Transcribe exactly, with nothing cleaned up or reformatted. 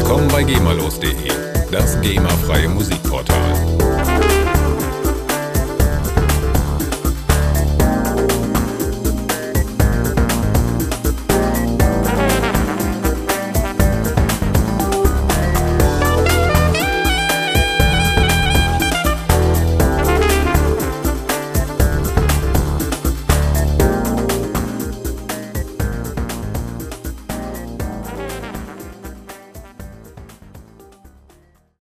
Willkommen bei GEMAlos punkt de, das gamerfreie Musikportal.